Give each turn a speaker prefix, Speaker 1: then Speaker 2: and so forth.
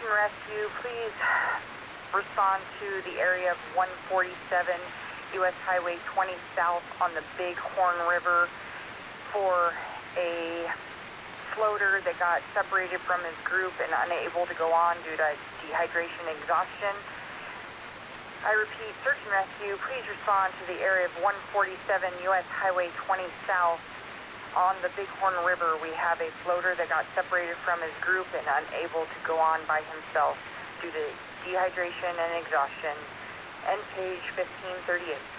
Speaker 1: and rescue, please respond to the area of 147 U.S. Highway 20 South on the Bighorn River for a floater that got separated from his group and unable to go on due to dehydration and exhaustion. I repeat, search and rescue, please respond to the area of 147 U.S. Highway 20 South on the Bighorn River. We have a floater that got separated from his group and unable to go on by himself due to dehydration and exhaustion. End page 1538.